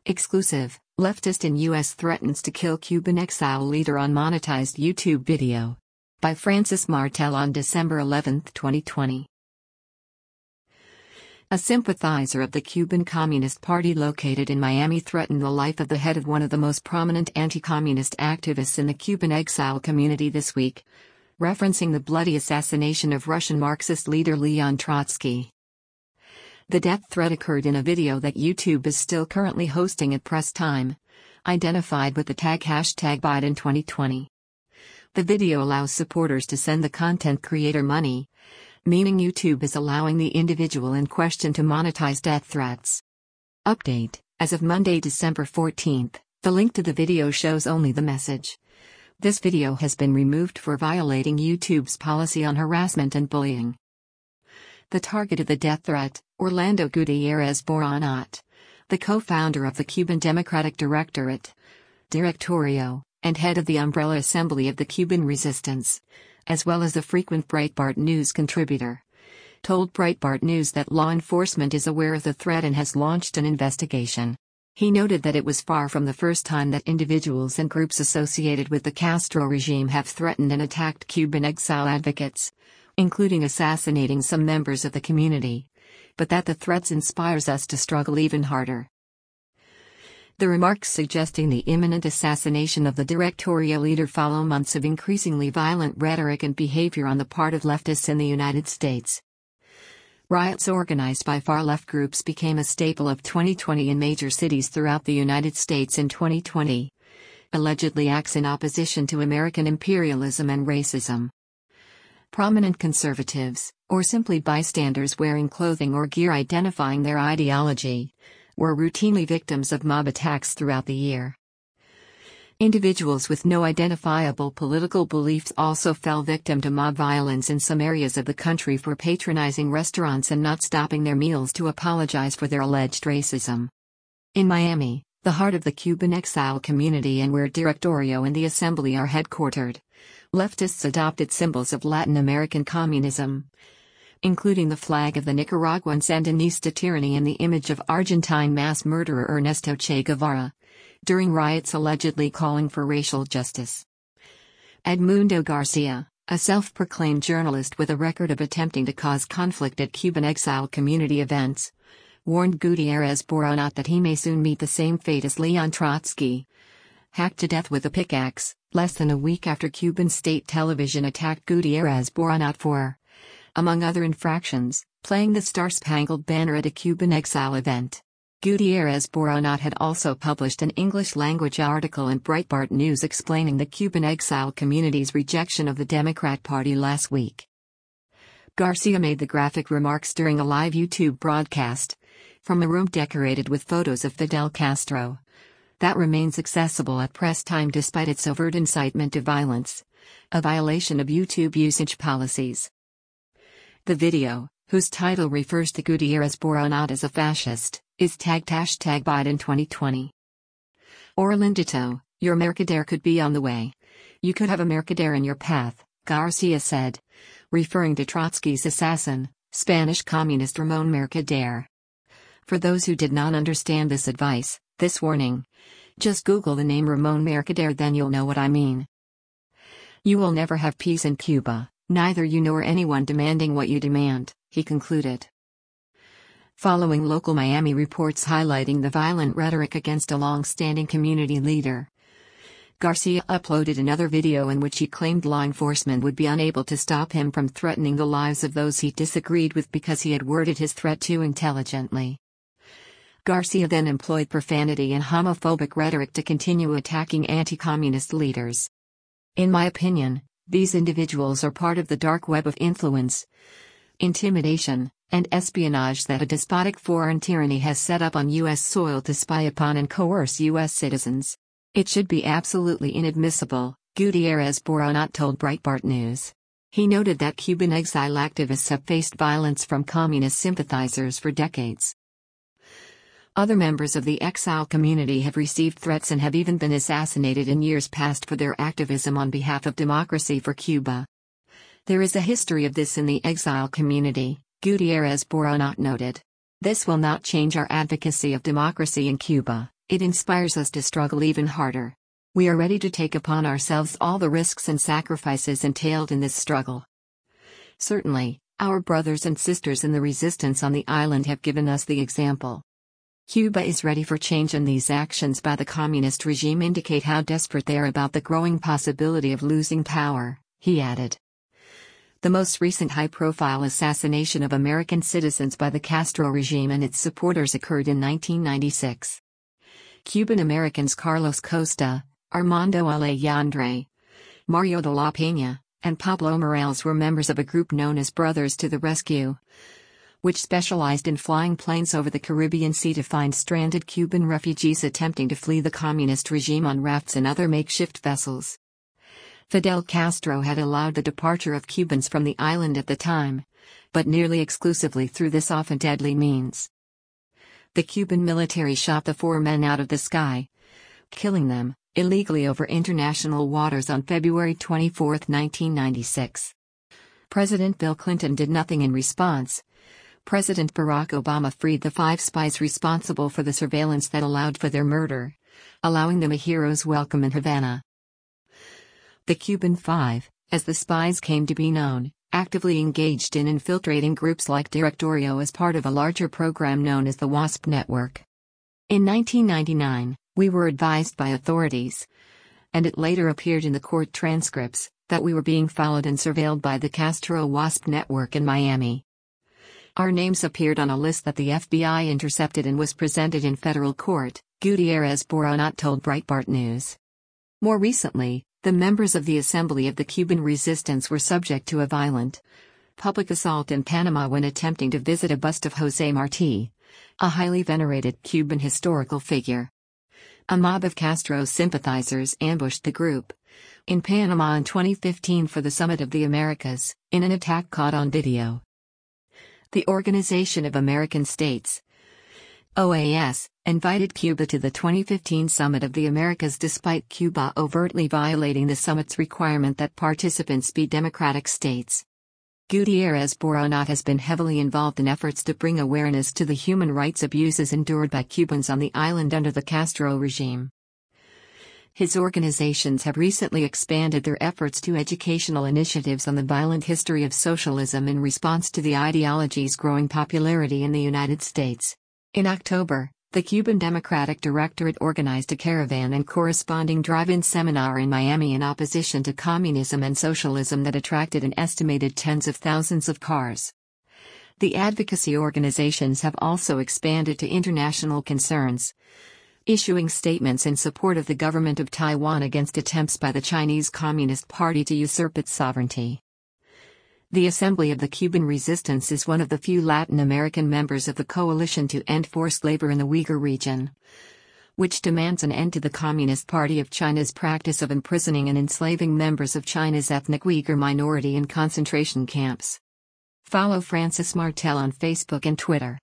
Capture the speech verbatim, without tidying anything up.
Exclusive, leftist in U S threatens to kill Cuban exile leader on monetized YouTube video. By Francis Martel on December eleventh, twenty twenty. A sympathizer of the Cuban Communist Party located in Miami threatened the life of the head of one of the most prominent anti-communist activists in the Cuban exile community this week, referencing the bloody assassination of Russian Marxist leader Leon Trotsky. The death threat occurred in a video that YouTube is still currently hosting at press time, identified with the tag hashtag Biden twenty twenty. The video allows supporters to send the content creator money, meaning YouTube is allowing the individual in question to monetize death threats. Update: as of Monday, December fourteenth, the link to the video shows only the message. This video has been removed for violating YouTube's policy on harassment and bullying. The target of the death threat, Orlando Gutierrez Boronat, the co-founder of the Cuban Democratic Directorate, Directorio, and head of the Umbrella Assembly of the Cuban Resistance, as well as a frequent Breitbart News contributor, told Breitbart News that law enforcement is aware of the threat and has launched an investigation. He noted that it was far from the first time that individuals and groups associated with the Castro regime have threatened and attacked Cuban exile advocates, including assassinating some members of the community, but that the threats inspires us to struggle even harder. The remarks suggesting the imminent assassination of the Directorio leader follow months of increasingly violent rhetoric and behavior on the part of leftists in the United States. Riots organized by far-left groups became a staple of twenty twenty in major cities throughout the United States in twenty twenty, allegedly acts in opposition to American imperialism and racism. Prominent conservatives, or simply bystanders wearing clothing or gear identifying their ideology, were routinely victims of mob attacks throughout the year. Individuals with no identifiable political beliefs also fell victim to mob violence in some areas of the country for patronizing restaurants and not stopping their meals to apologize for their alleged racism. In Miami, the heart of the Cuban exile community and where Directorio and the Assembly are headquartered, leftists adopted symbols of Latin American communism, including the flag of the Nicaraguan Sandinista tyranny and the image of Argentine mass murderer Ernesto Che Guevara, during riots allegedly calling for racial justice. Edmundo Garcia, a self-proclaimed journalist with a record of attempting to cause conflict at Cuban exile community events, warned Gutierrez Boronat that he may soon meet the same fate as Leon Trotsky, hacked to death with a pickaxe, less than a week after Cuban state television attacked Gutierrez Boronat for, among other infractions, playing the Star-Spangled Banner at a Cuban exile event. Gutierrez Boronat had also published an English-language article in Breitbart News explaining the Cuban exile community's rejection of the Democrat Party last week. Garcia made the graphic remarks during a live YouTube broadcast, from a room decorated with photos of Fidel Castro, that remains accessible at press time despite its overt incitement to violence, a violation of YouTube usage policies. The video, whose title refers to Gutierrez Boronat as a fascist, is tagged hashtag Biden twenty twenty. Orlandito, your Mercader could be on the way. You could have a Mercader in your path, Garcia said, referring to Trotsky's assassin, Spanish communist Ramon Mercader. For those who did not understand this advice, this warning, just Google the name Ramon Mercader, then you'll know what I mean. You will never have peace in Cuba, neither you nor anyone demanding what you demand, he concluded. Following local Miami reports highlighting the violent rhetoric against a long-standing community leader, Garcia uploaded another video in which he claimed law enforcement would be unable to stop him from threatening the lives of those he disagreed with because he had worded his threat too intelligently. Garcia then employed profanity and homophobic rhetoric to continue attacking anti-communist leaders. In my opinion, these individuals are part of the dark web of influence, intimidation, and espionage that a despotic foreign tyranny has set up on U S soil to spy upon and coerce U S citizens. It should be absolutely inadmissible, Gutierrez Boronat told Breitbart News. He noted that Cuban exile activists have faced violence from communist sympathizers for decades. Other members of the exile community have received threats and have even been assassinated in years past for their activism on behalf of democracy for Cuba. There is a history of this in the exile community, Gutierrez Boronat noted. This will not change our advocacy of democracy in Cuba, It inspires us to struggle even harder. We are ready to take upon ourselves all the risks and sacrifices entailed in this struggle. Certainly, our brothers and sisters in the resistance on the island have given us the example. Cuba is ready for change, and these actions by the communist regime indicate how desperate they are about the growing possibility of losing power, he added. The most recent high-profile assassination of American citizens by the Castro regime and its supporters occurred in nineteen ninety-six. Cuban Americans Carlos Costa, Armando Alejandre, Mario de la Peña, and Pablo Morales were members of a group known as Brothers to the Rescue, which specialized in flying planes over the Caribbean Sea to find stranded Cuban refugees attempting to flee the communist regime on rafts and other makeshift vessels. Fidel Castro had allowed the departure of Cubans from the island at the time, but nearly exclusively through this often deadly means. The Cuban military shot the four men out of the sky, killing them illegally over international waters on February twenty-fourth, nineteen ninety-six. President Bill Clinton did nothing in response. President Barack Obama freed the five spies responsible for the surveillance that allowed for their murder, allowing them a hero's welcome in Havana. The Cuban Five, as the spies came to be known, actively engaged in infiltrating groups like Directorio as part of a larger program known as the WASP network. In nineteen ninety-nine, we were advised by authorities, and it later appeared in the court transcripts, that we were being followed and surveilled by the Castro WASP network in Miami. Our names appeared on a list that the F B I intercepted and was presented in federal court, Gutierrez Boronat told Breitbart News. More recently, the members of the Assembly of the Cuban Resistance were subject to a violent public assault in Panama when attempting to visit a bust of José Martí, a highly venerated Cuban historical figure. A mob of Castro's sympathizers ambushed the group in Panama in twenty fifteen for the Summit of the Americas, in an attack caught on video. The Organization of American States, O A S, invited Cuba to the twenty fifteen Summit of the Americas despite Cuba overtly violating the summit's requirement that participants be democratic states. Gutierrez Boronat has been heavily involved in efforts to bring awareness to the human rights abuses endured by Cubans on the island under the Castro regime. His organizations have recently expanded their efforts to educational initiatives on the violent history of socialism in response to the ideology's growing popularity in the United States. In October, the Cuban Democratic Directorate organized a caravan and corresponding drive-in seminar in Miami in opposition to communism and socialism that attracted an estimated tens of thousands of cars. The advocacy organizations have also expanded to international concerns, issuing statements in support of the government of Taiwan against attempts by the Chinese Communist Party to usurp its sovereignty. The Assembly of the Cuban Resistance is one of the few Latin American members of the Coalition to End Forced Labor in the Uyghur region, which demands an end to the Communist Party of China's practice of imprisoning and enslaving members of China's ethnic Uyghur minority in concentration camps. Follow Francis Martel on Facebook and Twitter.